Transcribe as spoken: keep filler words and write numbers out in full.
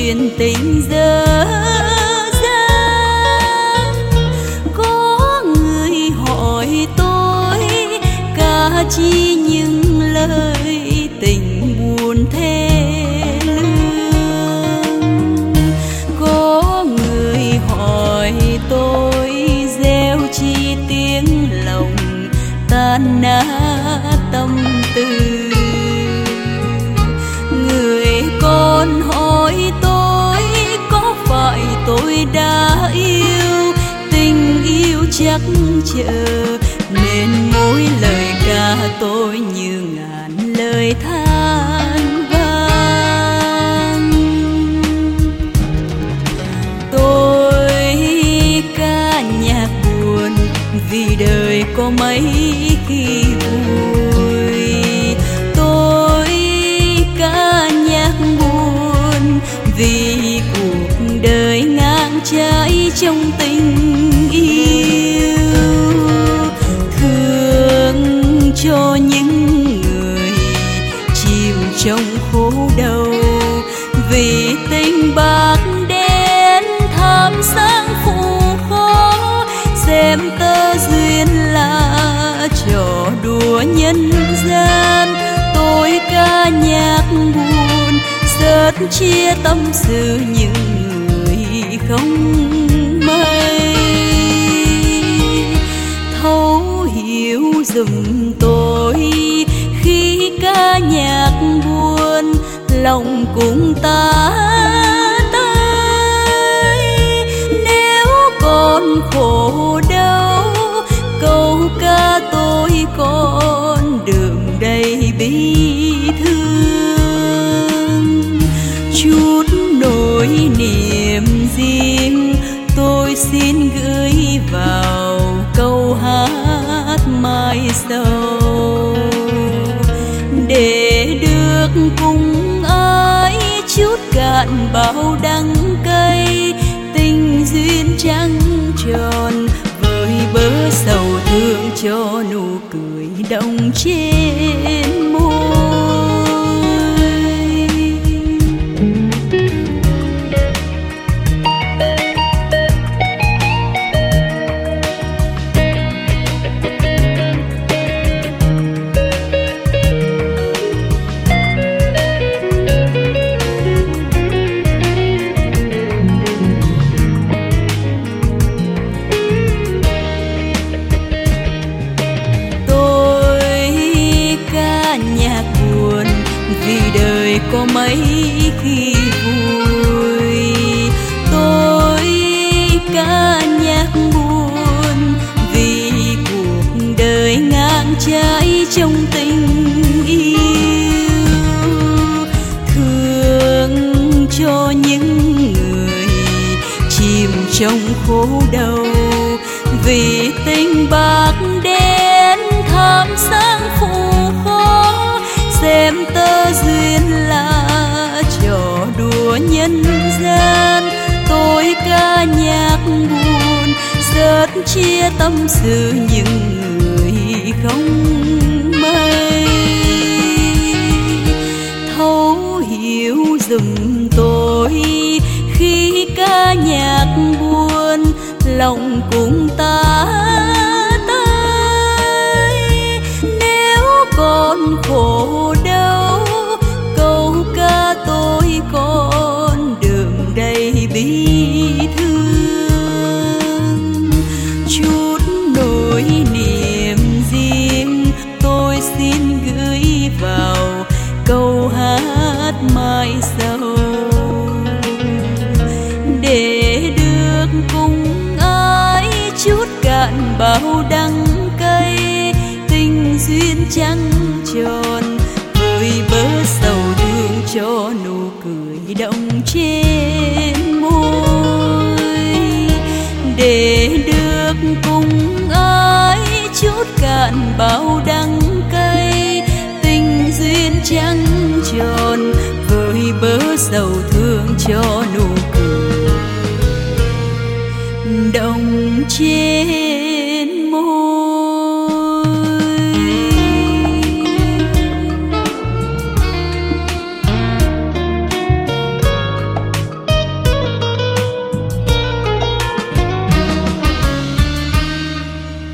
chuyện tình dở dang. Có người hỏi tôi cả chi những lời tình buồn thê lương. Có người hỏi tôi gieo chi tiếng lòng tan nát tâm tư. Người còn hỏi tôi có phải tôi đã yêu, tình yêu chắc chờ nên mỗi lời ca tôi như ngàn lời than vang. Tôi ca nhạc buồn vì đời có mấy khi vui. Tôi ca nhạc buồn vì cuộc đời ngang trái trong tình yêu. Thương cho những người chìm trong khổ đau vì tình bạc đen thảm sáng phù khó. Xem tơ duyên là trò đùa nhân gian. Tôi ca nhạc buồn rất chia tâm sự những người không may. Thấu hiểu giùm tôi khi ca nhạc buồn lòng cũng ta tơi. Nếu còn khổ đau câu ca tôi còn đường đầy bi thương. Chút nỗi niềm riêng tôi xin gửi vào câu hát mai sau, để được cùng ai chút cạn bao đắng cay. Tình duyên trăng tròn với bờ sầu thương cho nụ cười đong trên môi. Có mấy khi vui. Tôi ca nhạc buồn vì cuộc đời ngang trái trong tình yêu. Thương cho những người chìm trong khổ đau vì tình bạc đen thảm sáng phù khó. Xem tơ duyên là trò đùa nhân gian. Tôi ca nhạc buồn rất chia tâm sự những người không may. Thấu hiểu giùm tôi khi ca nhạc buồn lòng cũng ta tơi. Nếu còn khổ đau câu ca tôi còn đường đầy bi thương. Chút nỗi niềm riêng tôi xin gửi vào câu hát mai sau, để được cùng ai chút cạn bao đắng cay. Tình duyên trăng tròn với bờ sầu thương cho nụ cười đong trên môi, để được cùng ai chút cạn bao đắng cay. Tình duyên trăng tròn với bờ sầu thương cho nụ cười đong trên